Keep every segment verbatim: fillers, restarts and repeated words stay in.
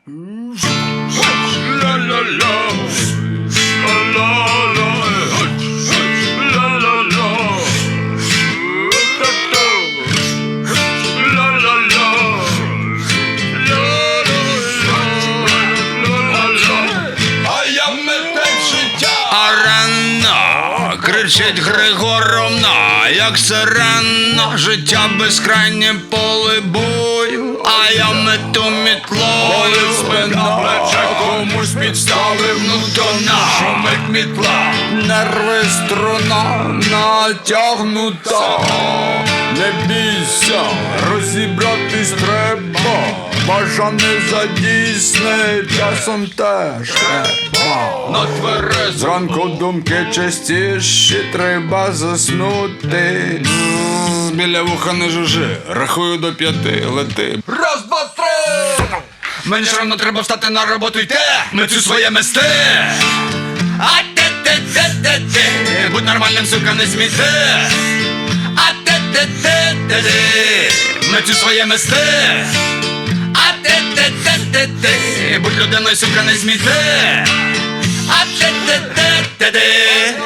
Кричить Григоровна, як сирена, життя безкрайнє поле бою, а я мету мітлою. Спина плече комусь підставив, ну то на шумить мітла. Нерви струна натягнута. Не бійся, розібратись треба. Бажане задійсне часом теж треба. На тверезу Зранку думки частіші, треба заснути. біля вуха не жужи, рахую до п'яти, лети. Раз, два, три! Мені ж рано треба встати на роботу йти, митцю своє мести. А те те те те те будь нормальним, сука, не сміти. А те те те те те митцю своє мести. А те те те те те будь людиною, сука, не сміти. А те те те те те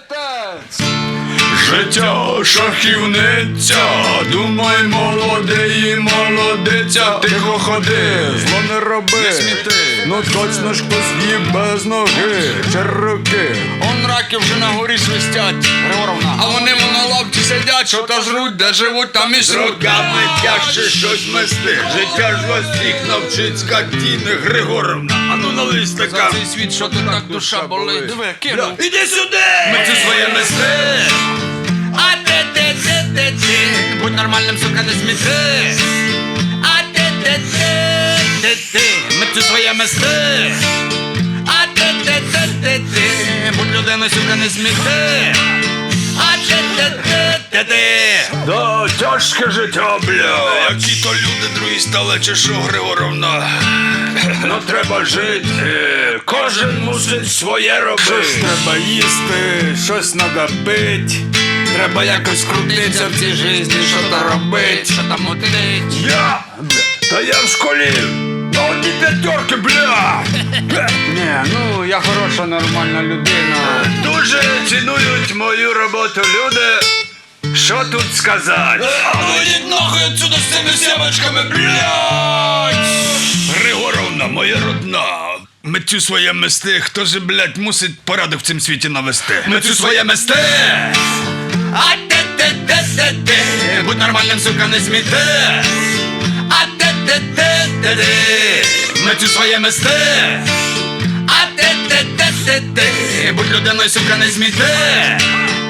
Життя шахівниця, думай, молодий і молодиця. Тихо ходи, зло не роби, не сміти. Ну точно ж хтось їв без ноги чи руки. Он раки вже на горі свистять, Григоровна, а вони на лавці сидять, що та жруть, де живуть, там і сруть. Руками тяжче щось мести, життя ж вас всіх навчить скотіни. Григоровна, а ну налий За стакан. цей світ, що ти так душа болить. Диви, кинув. Іди сюди! Митцю своє мести. А те те те те те будь нормальним, сука, не сміти. А те те те те те митцю своє мести. А те те те те те будь людиною, сука, не сміти. А те те те те те Да, тяжке життя, бля. Які то люди другі стали, чи що, Григоровна? Ну треба жити, кожен мусить своє робити. Щось треба їсти, щось треба пить. Треба якось крутитися в цій житті, що то робить. що там мотилить. Я? Та я в школі на одні п'ятерки, бля. Ні, ну я хороша, нормальна людина. Дуже цінують мою роботу люди. Що тут сказати? А ну йдіть нахуй отсюда з цими сімочками, блядь! Григоровна, моя родна, митцю своє мести, хто же, блядь, мусить порядок в цім світі навести? Митцю своє мести. А те те те те те будь нормальним, сука, не сміти. А те те те те те митцю своє мести. А те те те те те будь людиною, сука, не сміти.